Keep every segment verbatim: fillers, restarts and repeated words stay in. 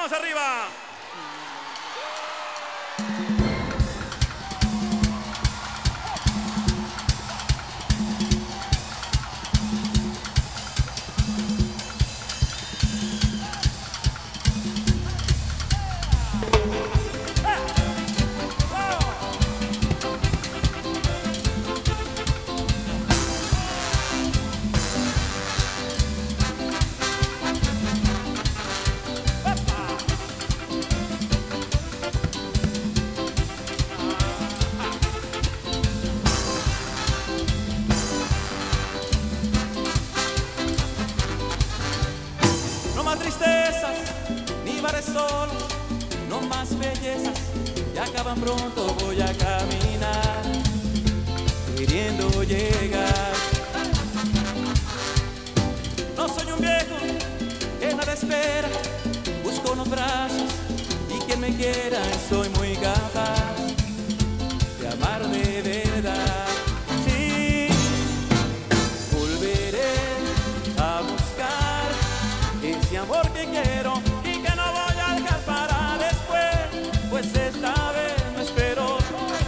Manos arriba. No más tristezas, ni bares solos, no más bellezas, ya acaban pronto, voy a caminar, queriendo llegar. No soy un viejo que nada espera, busco unos brazos y quien me quiera, soy muy capaz de amar de verdad. Sí, volveré a buscar ese amor que quiero y que no voy a dejar para después, pues esta vez no espero.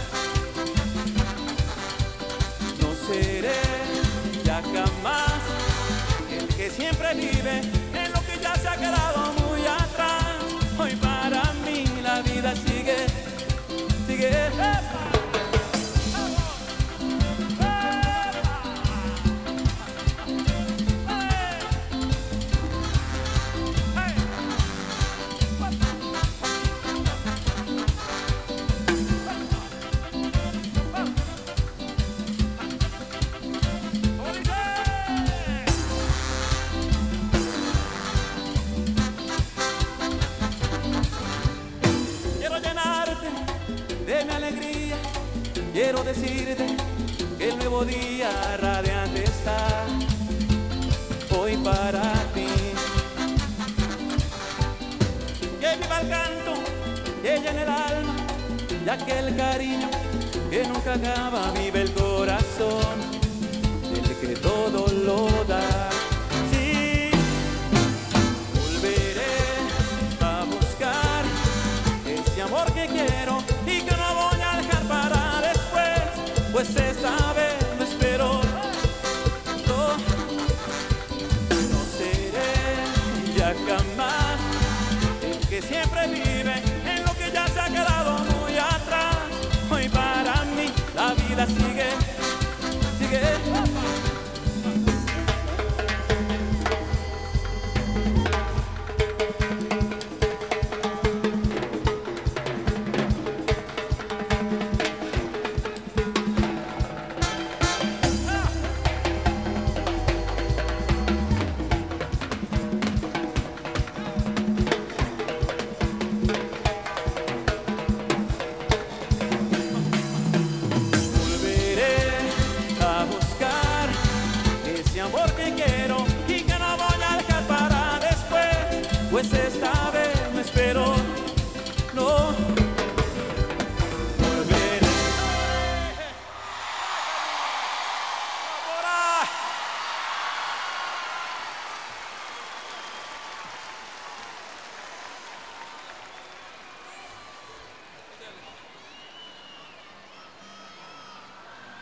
No seré ya jamás el que siempre vive en lo que ya se ha quedado muy atrás. Hoy para mí la vida sigue, sigue. De mi alegría, quiero decirte que el nuevo día radiante está hoy para ti. Que viva el canto que llena el alma, ya que el cariño que nunca acaba vive el corazón, el que todo lo da.